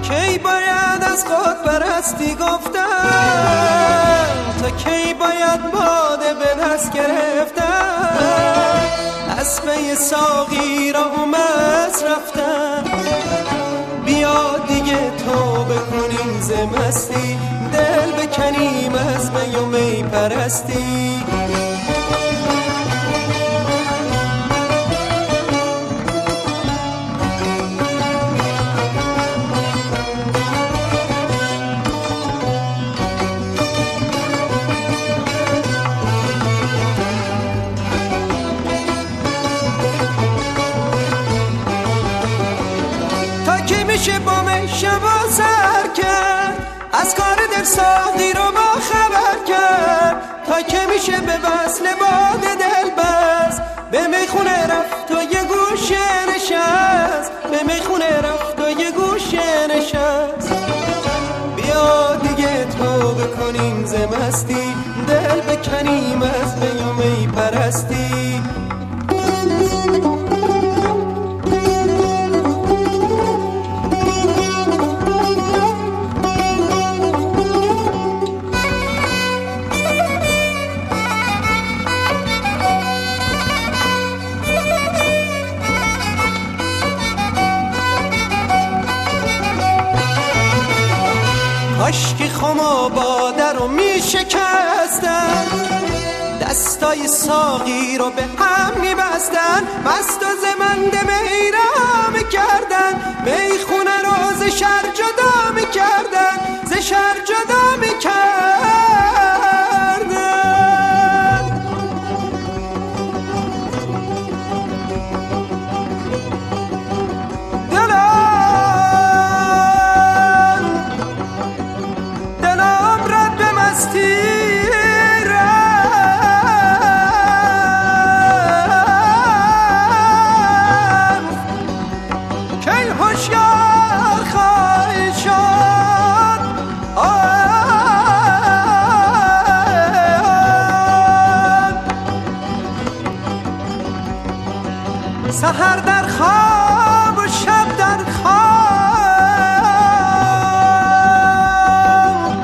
کی باید از خود پرستی گفتن، تا کی باید باده به دست گرفتن، اسبه ساقی را مست رفتن. بیا دیگه توبه کنیم ز مستی، دل بکنیم از می و می پرستی. میشه با من شبا سر کرد، از کار دل ساقی رو با خبر کرد. تا که میشه به وصل باد دل بس، به میخونه رفت و یه گوشه نشست، به میخونه رفت و یه گوشه نشست. بیا دیگه توبه کنیم ز مستی، دل بکنیم از می و می پرستی. کاشکی خم و باده رو می شکستن، دستای ساقی رو به هم می بستن، مست و زمنده می را می کردن، می خونه رو ز شر جدا می کردن، ز شر جدا می کردن. سحر در خواب و شب در خواب،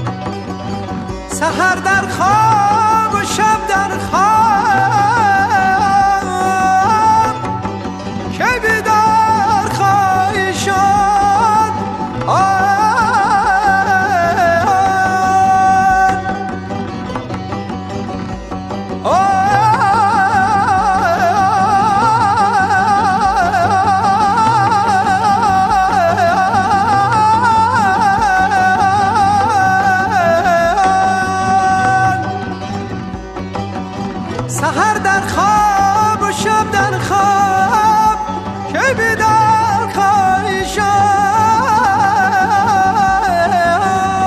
سحر در خواب و شب در خواب، که بیدار خواهی شد. سحر در خواب و شب در خواب، که بیدار خواهی شد.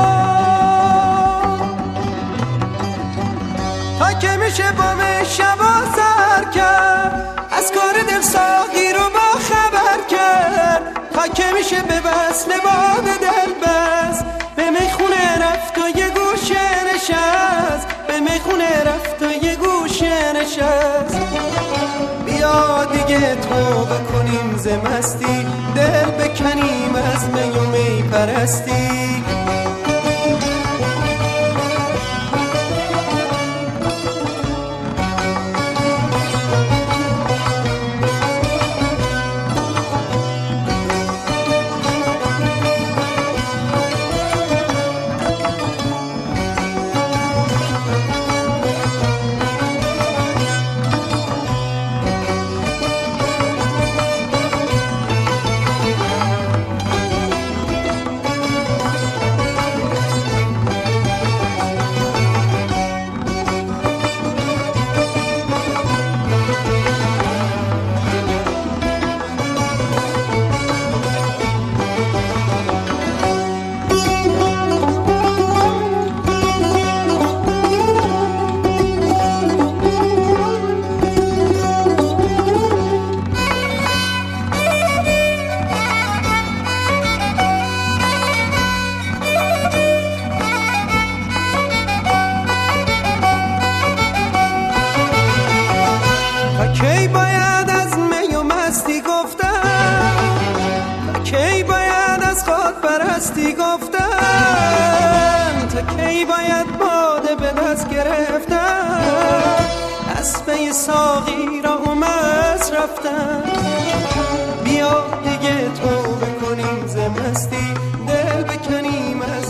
تا که میشه با من شبا سر کرد، از کار دل ساقی رو با خبر کرد. تا که میشه به وصل باد دل بس، به میخونه رفت و یه گوشه نشست، به میخونه رفت و یه گوشه نشست. بیا دیگه توبه کنیم ز مستی، دل بکنیم از می و می پرستی. مستی گفتن تا کی باید باده به دست گرفتن، اسبه ساقی را اومد رفتن. بیا دیگه تو بکنیم ز مستی دل بکنیم از